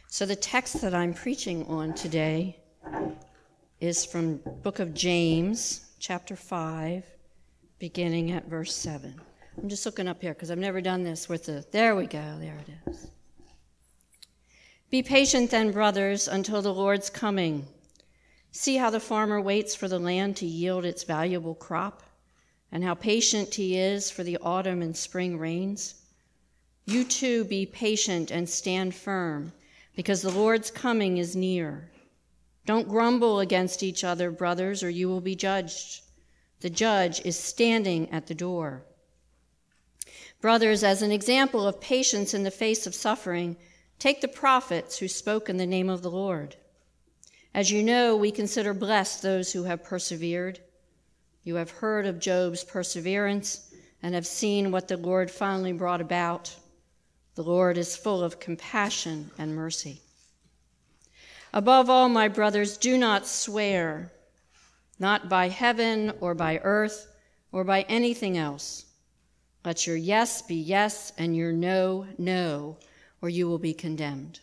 So the text that I'm preaching on today is from the book of James, chapter 5, beginning at verse 7. I'm just looking up here because I've never done this with there we go, there it is. Be patient then, brothers, until the Lord's coming. See how the farmer waits for the land to yield its valuable crop, and how patient he is for the autumn and spring rains. You too be patient and stand firm, because the Lord's coming is near. Don't grumble against each other, brothers, or you will be judged. The judge is standing at the door. Brothers, as an example of patience in the face of suffering, take the prophets who spoke in the name of the Lord. As you know, we consider blessed those who have persevered. You have heard of Job's perseverance and have seen what the Lord finally brought about. The Lord is full of compassion and mercy. Above all, my brothers, do not swear, not by heaven or by earth or by anything else. Let your yes be yes and your no, no, or you will be condemned.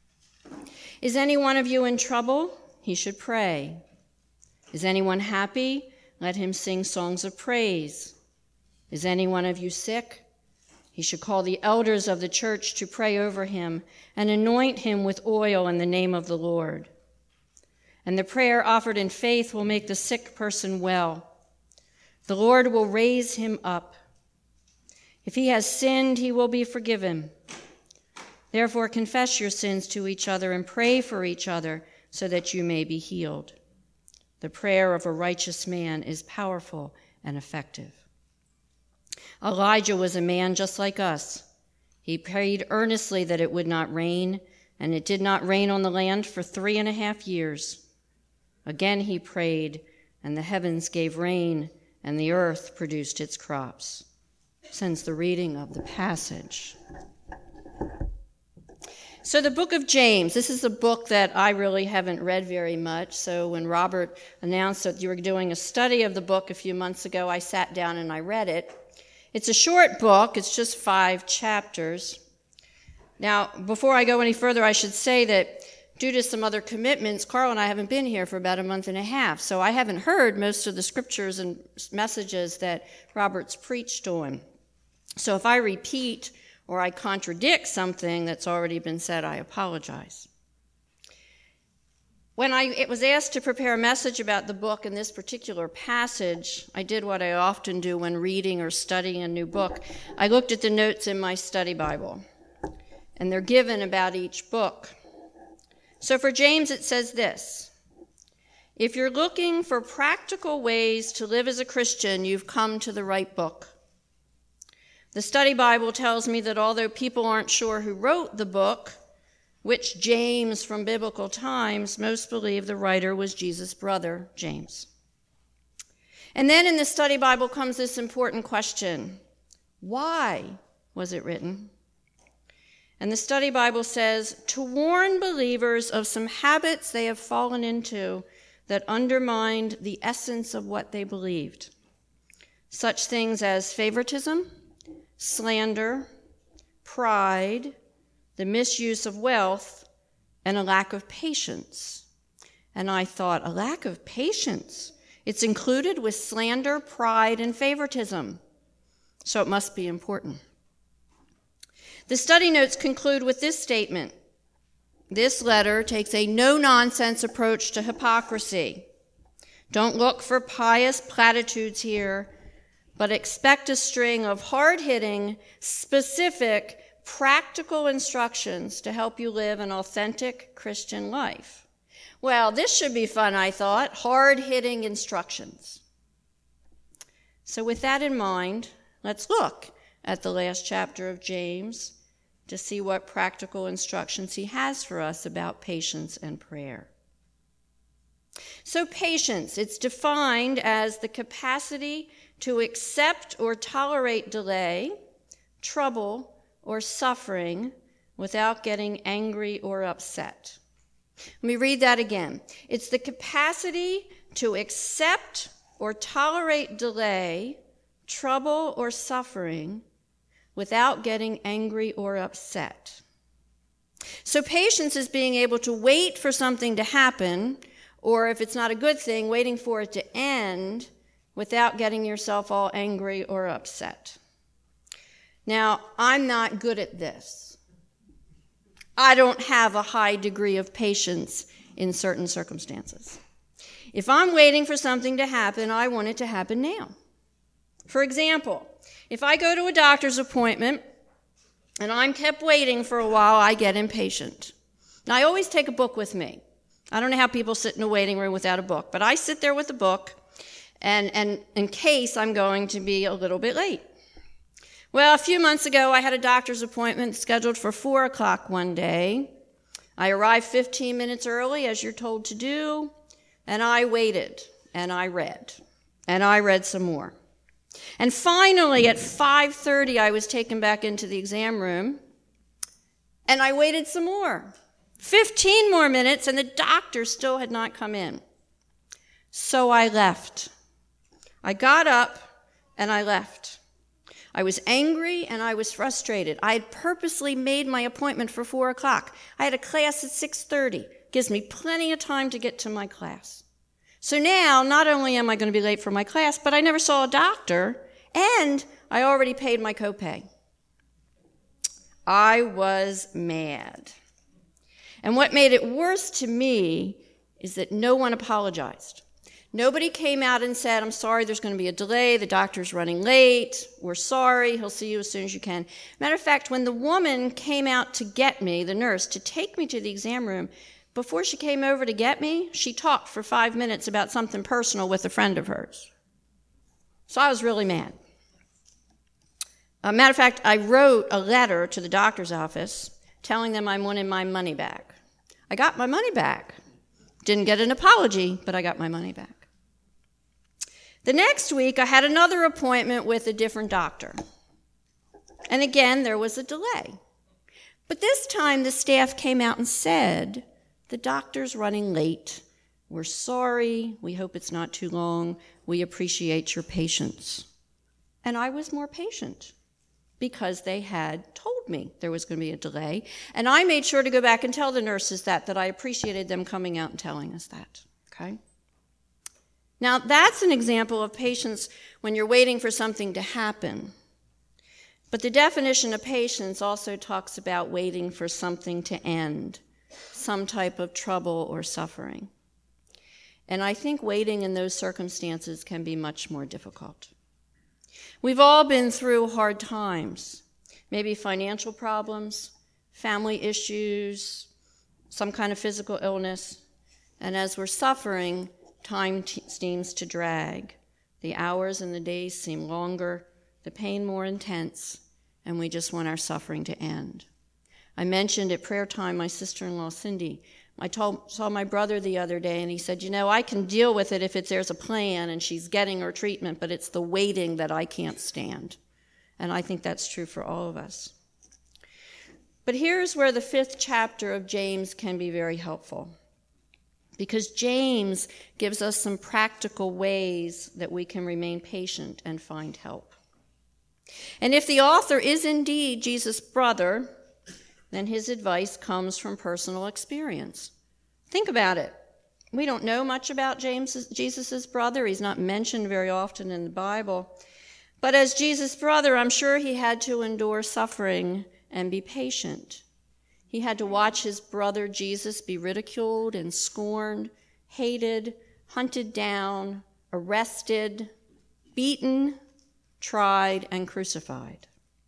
Is any one of you in trouble? He should pray. Is anyone happy? Let him sing songs of praise. Is any one of you sick? He should call the elders of the church to pray over him and anoint him with oil in the name of the Lord. And the prayer offered in faith will make the sick person well. The Lord will raise him up. If he has sinned, he will be forgiven. Therefore, confess your sins to each other and pray for each other so that you may be healed. The prayer of a righteous man is powerful and effective. Elijah was a man just like us. He prayed earnestly that it would not rain, and it did not rain on the land for 3.5 years. Again he prayed, and the heavens gave rain, and the earth produced its crops. Since the reading of the passage. So the book of James, this is a book that I really haven't read very much. So when Robert announced that you were doing a study of the book a few months ago, I sat down and I read it. It's a short book. It's just 5 chapters. Now, before I go any further, I should say that due to some other commitments, Carl and I haven't been here for about a month and a half, so I haven't heard most of the scriptures and messages that Robert's preached on. So if I repeat or I contradict something that's already been said, I apologize. When it was asked to prepare a message about the book in this particular passage, I did what I often do when reading or studying a new book. I looked at the notes in my study Bible, and they're given about each book. So for James, it says this: if you're looking for practical ways to live as a Christian, you've come to the right book. The study Bible tells me that although people aren't sure who wrote the book, which James from biblical times, most believe the writer was Jesus' brother, James. And then in the study Bible comes this important question: why was it written? And the study Bible says, to warn believers of some habits they have fallen into that undermined the essence of what they believed. Such things as favoritism, slander, pride, the misuse of wealth, and a lack of patience. And I thought, a lack of patience? It's included with slander, pride, and favoritism. So it must be important. The study notes conclude with this statement: this letter takes a no-nonsense approach to hypocrisy. Don't look for pious platitudes here, but expect a string of hard-hitting, specific, practical instructions to help you live an authentic Christian life. Well, this should be fun, I thought. Hard-hitting instructions. So with that in mind, let's look at the last chapter of James to see what practical instructions he has for us about patience and prayer. So patience, it's defined as the capacity to accept or tolerate delay, trouble, or suffering without getting angry or upset. Let me read that again. It's the capacity to accept or tolerate delay, trouble, or suffering without getting angry or upset. So patience is being able to wait for something to happen, or if it's not a good thing, waiting for it to end without getting yourself all angry or upset. Now, I'm not good at this. I don't have a high degree of patience in certain circumstances. If I'm waiting for something to happen, I want it to happen now. For example, if I go to a doctor's appointment and I'm kept waiting for a while, I get impatient. Now, I always take a book with me. I don't know how people sit in a waiting room without a book, but I sit there with a book, and in case I'm going to be a little bit late. Well, a few months ago, I had a doctor's appointment scheduled for 4 o'clock one day. I arrived 15 minutes early, as you're told to do, and I waited, and I read some more. And finally, at 5:30, I was taken back into the exam room, and I waited some more. 15 more minutes, and the doctor still had not come in. So I left. I got up, and I left. I was angry, and I was frustrated. I had purposely made my appointment for 4 o'clock. I had a class at 6:30. Gives me plenty of time to get to my class. So now, not only am I going to be late for my class, but I never saw a doctor, and I already paid my copay. I was mad. And what made it worse to me is that no one apologized. Nobody came out and said, I'm sorry, there's going to be a delay, the doctor's running late, we're sorry, he'll see you as soon as you can. Matter of fact, when the woman came out to get me, the nurse, to take me to the exam room, before she came over to get me, she talked for 5 minutes about something personal with a friend of hers. So I was really mad. Matter of fact, I wrote a letter to the doctor's office telling them I wanted my money back. I got my money back. Didn't get an apology, but I got my money back. The next week, I had another appointment with a different doctor. And again, there was a delay. But this time, the staff came out and said, the doctor's running late. We're sorry. We hope it's not too long. We appreciate your patience. And I was more patient because they had told me there was going to be a delay. And I made sure to go back and tell the nurses that I appreciated them coming out and telling us that. Okay? Now, that's an example of patience when you're waiting for something to happen. But the definition of patience also talks about waiting for something to end, some type of trouble or suffering. And I think waiting in those circumstances can be much more difficult. We've all been through hard times, maybe financial problems, family issues, some kind of physical illness. And as we're suffering, time seems to drag. The hours and the days seem longer, the pain more intense, and we just want our suffering to end. I mentioned at prayer time my sister-in-law, Cindy. I saw my brother the other day, and he said, I can deal with it if there's a plan and she's getting her treatment, but it's the waiting that I can't stand. And I think that's true for all of us. But here's where the 5th chapter of James can be very helpful, because James gives us some practical ways that we can remain patient and find help. And if the author is indeed Jesus' brother, then his advice comes from personal experience. Think about it. We don't know much about Jesus' brother. He's not mentioned very often in the Bible. But as Jesus' brother, I'm sure he had to endure suffering and be patient. He had to watch his brother Jesus be ridiculed and scorned, hated, hunted down, arrested, beaten, tried, and crucified.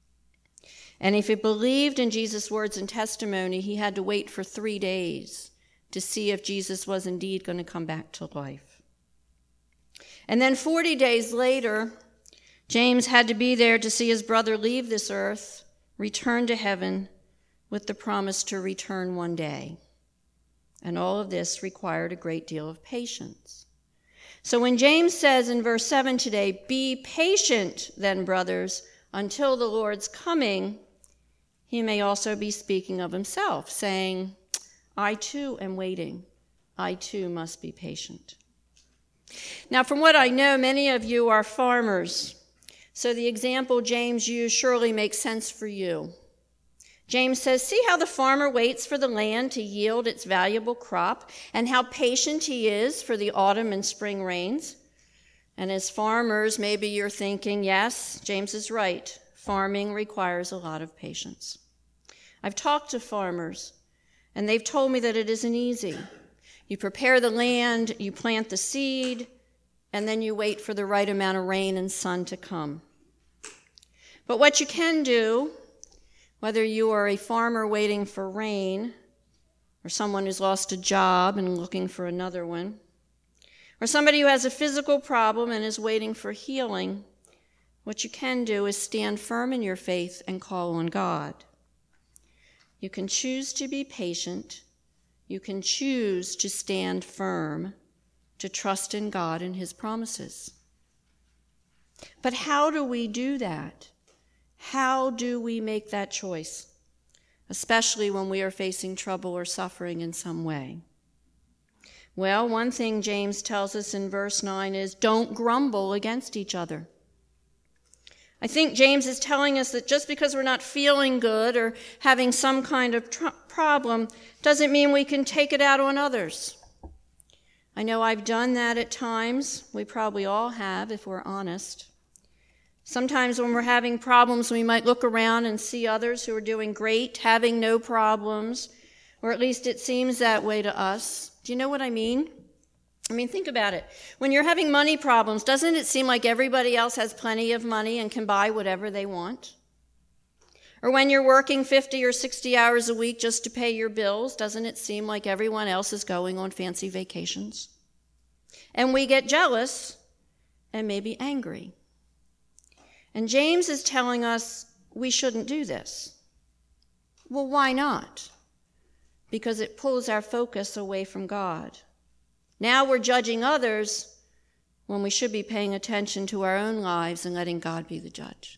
And if he believed in Jesus' words and testimony, he had to wait for 3 days to see if Jesus was indeed going to come back to life. And then 40 days later, James had to be there to see his brother leave this earth, return to heaven, with the promise to return one day. And all of this required a great deal of patience. So when James says in verse 7 today, "Be patient then, brothers, until the Lord's coming," he may also be speaking of himself, saying, I too am waiting. I too must be patient. Now, from what I know, many of you are farmers, so the example James used surely makes sense for you. James says, "See how the farmer waits for the land to yield its valuable crop, and how patient he is for the autumn and spring rains." And as farmers, maybe you're thinking, yes, James is right. Farming requires a lot of patience. I've talked to farmers, and they've told me that it isn't easy. You prepare the land, you plant the seed, and then you wait for the right amount of rain and sun to come. But what you can do, whether you are a farmer waiting for rain, or someone who's lost a job and looking for another one, or somebody who has a physical problem and is waiting for healing, what you can do is stand firm in your faith and call on God. You can choose to be patient. You can choose to stand firm, to trust in God and his promises. But how do we do that? How do we make that choice, especially when we are facing trouble or suffering in some way? Well, one thing James tells us in verse 9 is, don't grumble against each other. I think James is telling us that just because we're not feeling good or having some kind of problem doesn't mean we can take it out on others. I know I've done that at times. We probably all have, if we're honest. Sometimes when we're having problems, we might look around and see others who are doing great, having no problems, or at least it seems that way to us. Do you know what I mean? Think about it. When you're having money problems, doesn't it seem like everybody else has plenty of money and can buy whatever they want? Or when you're working 50 or 60 hours a week just to pay your bills, doesn't it seem like everyone else is going on fancy vacations? And we get jealous and maybe angry. And James is telling us we shouldn't do this. Well, why not? Because it pulls our focus away from God. Now we're judging others when we should be paying attention to our own lives and letting God be the judge.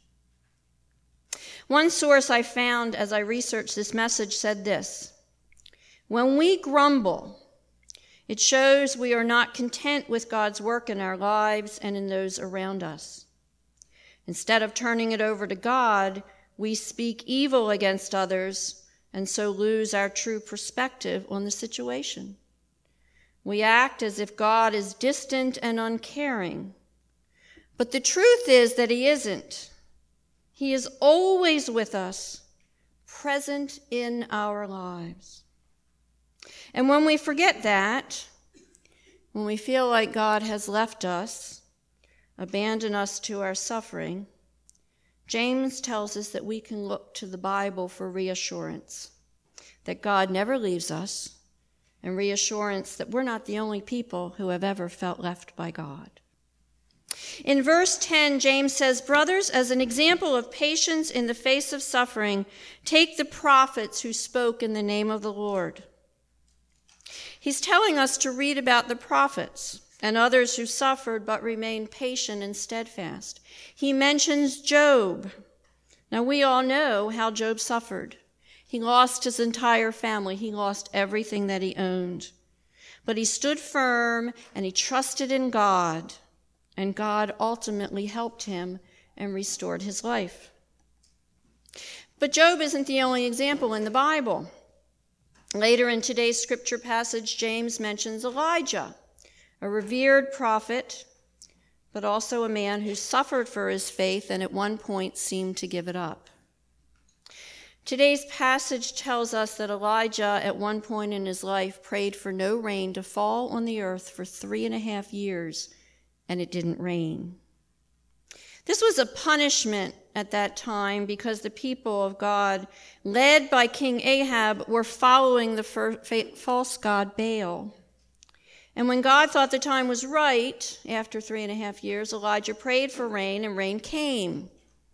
One source I found as I researched this message said this: when we grumble, it shows we are not content with God's work in our lives and in those around us. Instead of turning it over to God, we speak evil against others and so lose our true perspective on the situation. We act as if God is distant and uncaring. But the truth is that he isn't. He is always with us, present in our lives. And when we forget that, when we feel like God has left us, abandoned us to our suffering, James tells us that we can look to the Bible for reassurance, that God never leaves us, and reassurance that we're not the only people who have ever felt left by God. In verse 10, James says, "Brothers, as an example of patience in the face of suffering, take the prophets who spoke in the name of the Lord." He's telling us to read about the prophets and others who suffered but remained patient and steadfast. He mentions Job. Now, we all know how Job suffered. He lost his entire family. He lost everything that he owned. But he stood firm and he trusted in God, and God ultimately helped him and restored his life. But Job isn't the only example in the Bible. Later in today's scripture passage, James mentions Elijah, a revered prophet, but also a man who suffered for his faith and at one point seemed to give it up. Today's passage tells us that Elijah, at one point in his life, prayed for no rain to fall on the earth for 3.5 years, and it didn't rain. This was a punishment at that time because the people of God, led by King Ahab, were following the false god Baal. And when God thought the time was right, after 3.5 years, Elijah prayed for rain, and rain came.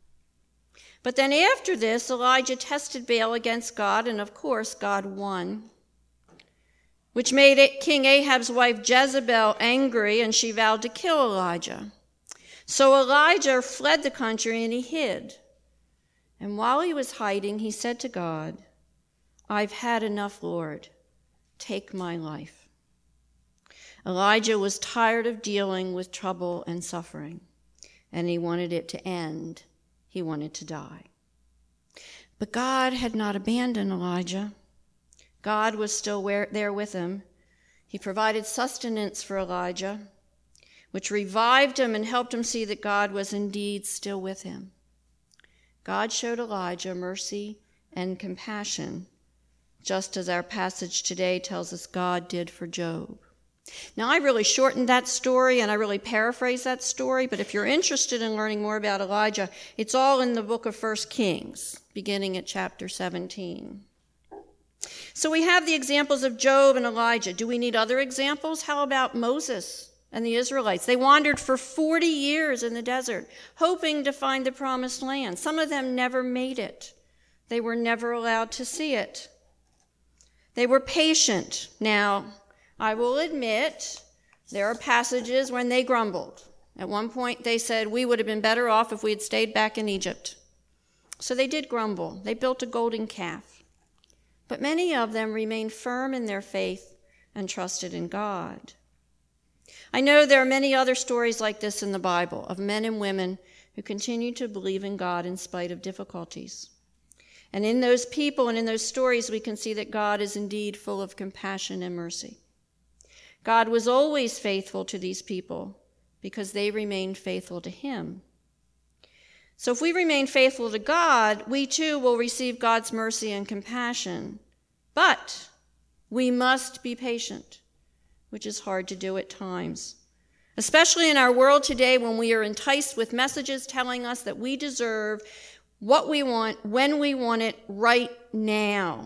But then after this, Elijah tested Baal against God, and of course, God won, which made King Ahab's wife Jezebel angry, and she vowed to kill Elijah. So Elijah fled the country, and he hid. And while he was hiding, he said to God, "I've had enough, Lord. Take my life." Elijah was tired of dealing with trouble and suffering, and he wanted it to end. He wanted to die. But God had not abandoned Elijah. God was still there with him. He provided sustenance for Elijah, which revived him and helped him see that God was indeed still with him. God showed Elijah mercy and compassion, just as our passage today tells us God did for Job. Now, I really shortened that story and I really paraphrased that story, but if you're interested in learning more about Elijah, it's all in the book of 1 Kings, beginning at chapter 17. So we have the examples of Job and Elijah. Do we need other examples? How about Moses and the Israelites? They wandered for 40 years in the desert, hoping to find the promised land. Some of them never made it. They were never allowed to see it. They were patient. Now, I will admit, there are passages when they grumbled. At one point, they said, we would have been better off if we had stayed back in Egypt. So they did grumble. They built a golden calf. But many of them remained firm in their faith and trusted in God. I know there are many other stories like this in the Bible of men and women who continue to believe in God in spite of difficulties. And in those people and in those stories, we can see that God is indeed full of compassion and mercy. God was always faithful to these people because they remained faithful to him. So if we remain faithful to God, we too will receive God's mercy and compassion. But we must be patient, which is hard to do at times, especially in our world today when we are enticed with messages telling us that we deserve what we want when we want it right now.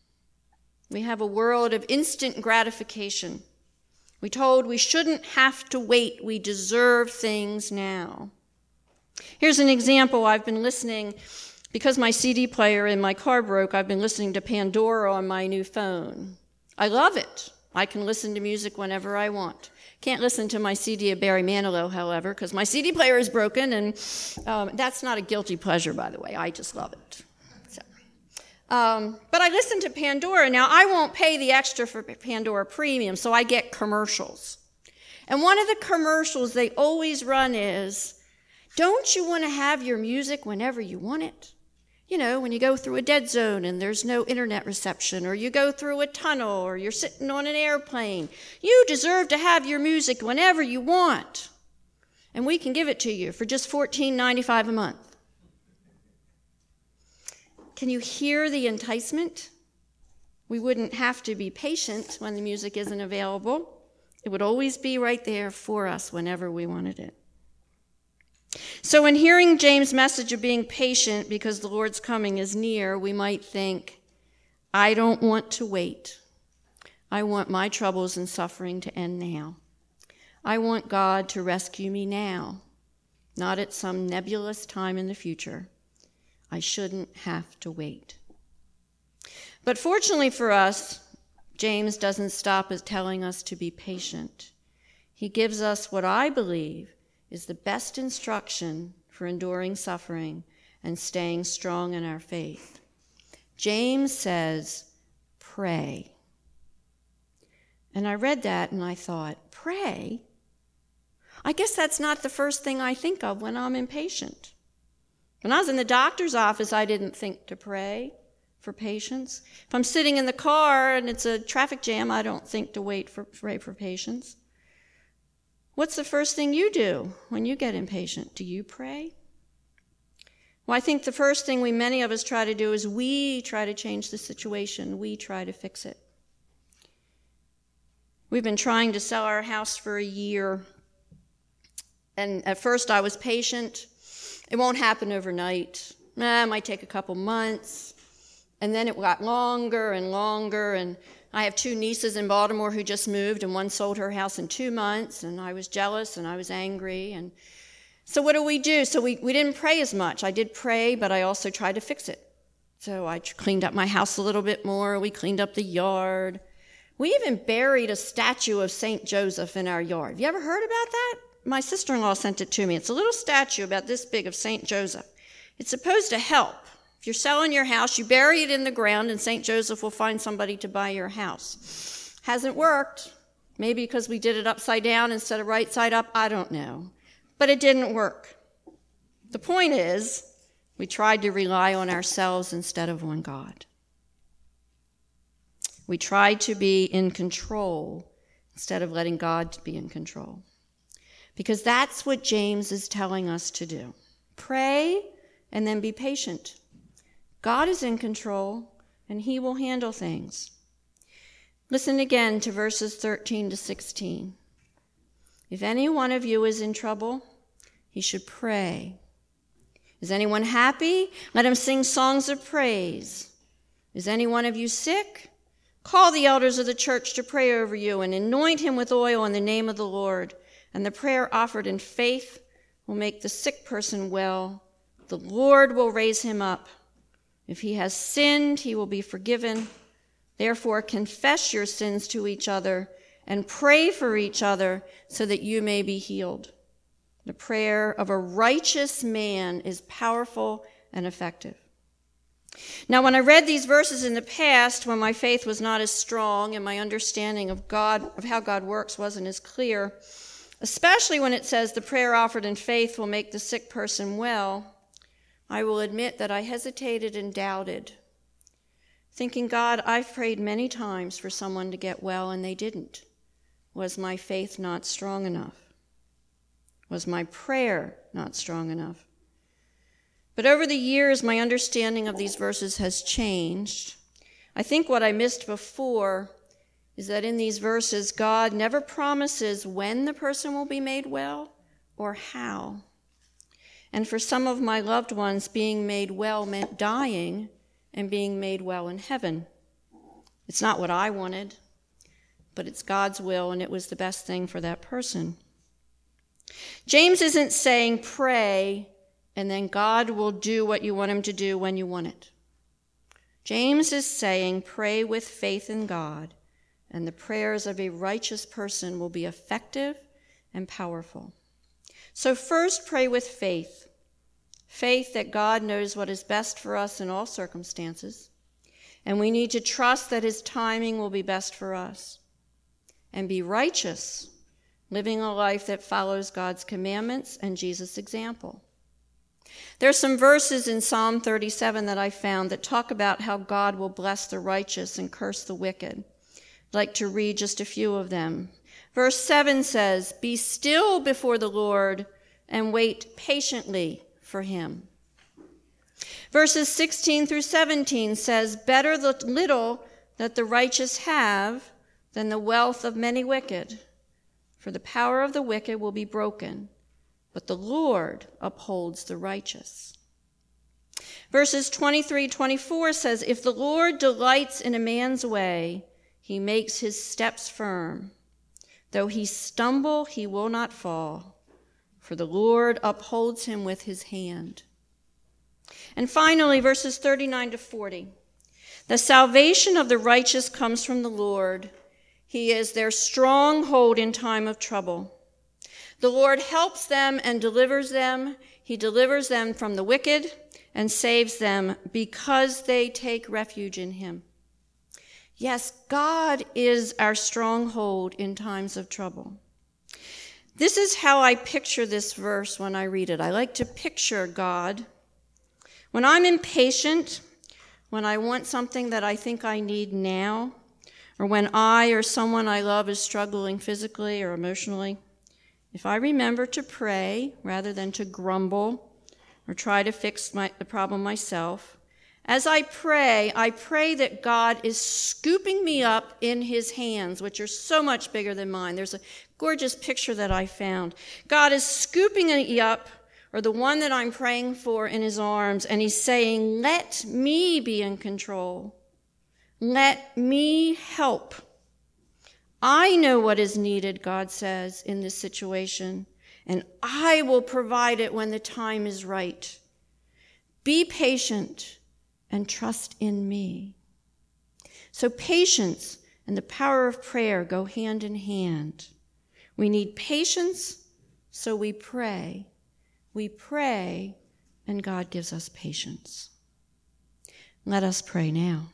We have a world of instant gratification. We're told we shouldn't have to wait. We deserve things now. Here's an example. I've been listening, because my CD player in my car broke, I've been listening to Pandora on my new phone. I love it. I can listen to music whenever I want. Can't listen to my CD of Barry Manilow, however, because my CD player is broken, and that's not a guilty pleasure, by the way. I just love it. But I listen to Pandora. Now, I won't pay the extra for Pandora Premium, so I get commercials. And one of the commercials they always run is, don't you want to have your music whenever you want it? You know, when you go through a dead zone and there's no internet reception, or you go through a tunnel, or you're sitting on an airplane. You deserve to have your music whenever you want. And we can give it to you for just $14.95 a month. Can you hear the enticement? We wouldn't have to be patient when the music isn't available. It would always be right there for us whenever we wanted it. So in hearing James' message of being patient because the Lord's coming is near, we might think, I don't want to wait. I want my troubles and suffering to end now. I want God to rescue me now, not at some nebulous time in the future. I shouldn't have to wait. But fortunately for us, James doesn't stop at telling us to be patient. He gives us what I believe is the best instruction for enduring suffering and staying strong in our faith. James says, pray. And I read that and I thought, pray? I guess that's not the first thing I think of when I'm impatient. When I was in the doctor's office, I didn't think to pray for patience. If I'm sitting in the car and it's a traffic jam, I don't think to pray for patience. What's the first thing you do when you get impatient? Do you pray? Well, I think the first thing many of us try to do is we try to change the situation. We try to fix it. We've been trying to sell our house for a year. And at first I was patient. It won't happen overnight. It might take a couple months. And then it got longer and longer. And I have 2 nieces in Baltimore who just moved, and one sold her house in 2 months. And I was jealous and I was angry. And so what do? So we didn't pray as much. I did pray, but I also tried to fix it. So I cleaned up my house a little bit more. We cleaned up the yard. We even buried a statue of St. Joseph in our yard. Have you ever heard about that? My sister-in-law sent it to me. It's a little statue about this big of St. Joseph. It's supposed to help. If you're selling your house, you bury it in the ground, and St. Joseph will find somebody to buy your house. Hasn't worked. Maybe because we did it upside down instead of right side up. I don't know. But it didn't work. The point is, We tried to rely on ourselves instead of on God. We tried to be in control instead of letting God be in control. Because that's what James is telling us to do. Pray and then be patient. God is in control and he will handle things. Listen again to verses 13 to 16. If any one of you is in trouble, he should pray. Is anyone happy? Let him sing songs of praise. Is any one of you sick? Call the elders of the church to pray over you and anoint him with oil in the name of the Lord. And the prayer offered in faith will make the sick person well. The Lord will raise him up. If he has sinned, he will be forgiven. Therefore, confess your sins to each other and pray for each other so that you may be healed. The prayer of a righteous man is powerful and effective. Now, when I read these verses in the past, when my faith was not as strong and my understanding of God, of how God works, wasn't as clear, especially when it says the prayer offered in faith will make the sick person well, I will admit that I hesitated and doubted, thinking, God, I've prayed many times for someone to get well and they didn't. Was my faith not strong enough? Was my prayer not strong enough? But over the years, my understanding of these verses has changed. I think what I missed before is that in these verses, God never promises when the person will be made well or how. And for some of my loved ones, being made well meant dying and being made well in heaven. It's not what I wanted, but it's God's will, and it was the best thing for that person. James isn't saying pray and then God will do what you want him to do when you want it. James is saying pray with faith in God, and the prayers of a righteous person will be effective and powerful. So first, pray with faith. Faith that God knows what is best for us in all circumstances, and we need to trust that his timing will be best for us. And be righteous, living a life that follows God's commandments and Jesus' example. There are some verses in Psalm 37 that I found that talk about how God will bless the righteous and curse the wicked. I'd like to read just a few of them. Verse 7 says, "Be still before the Lord and wait patiently for him." Verses 16 through 17 says, "Better the little that the righteous have than the wealth of many wicked. For the power of the wicked will be broken, but the Lord upholds the righteous." Verses 23-24 says, "If the Lord delights in a man's way, he makes his steps firm. Though he stumble, he will not fall, for the Lord upholds him with his hand." And finally, verses 39-40, "The salvation of the righteous comes from the Lord. He is their stronghold in time of trouble. The Lord helps them and delivers them. He delivers them from the wicked and saves them because they take refuge in him." Yes, God is our stronghold in times of trouble. This is how I picture this verse when I read it. I like to picture God. When I'm impatient, when I want something that I think I need now, or when I or someone I love is struggling physically or emotionally, if I remember to pray rather than to grumble or try to fix the problem myself, as I pray that God is scooping me up in his hands, which are so much bigger than mine. There's a gorgeous picture that I found. God is scooping me up, or the one that I'm praying for, in his arms, and he's saying, "Let me be in control. Let me help. I know what is needed," God says, "in this situation, and I will provide it when the time is right. Be patient and trust in me." So patience and the power of prayer go hand in hand. We need patience, so we pray. We pray, and God gives us patience. Let us pray now.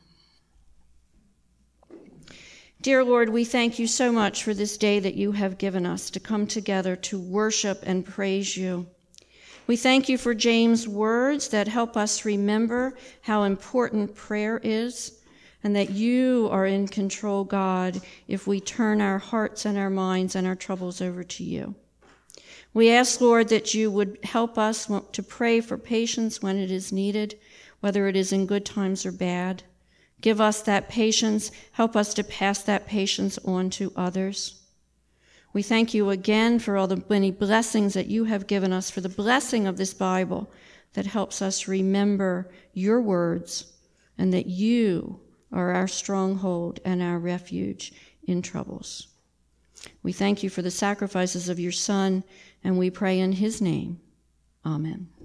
Dear Lord, we thank you so much for this day that you have given us to come together to worship and praise you. We thank you for James' words that help us remember how important prayer is and that you are in control, God, if we turn our hearts and our minds and our troubles over to you. We ask, Lord, that you would help us to pray for patience when it is needed, whether it is in good times or bad. Give us that patience. Help us to pass that patience on to others. We thank you again for all the many blessings that you have given us, for the blessing of this Bible that helps us remember your words and that you are our stronghold and our refuge in troubles. We thank you for the sacrifices of your Son, and we pray in his name. Amen.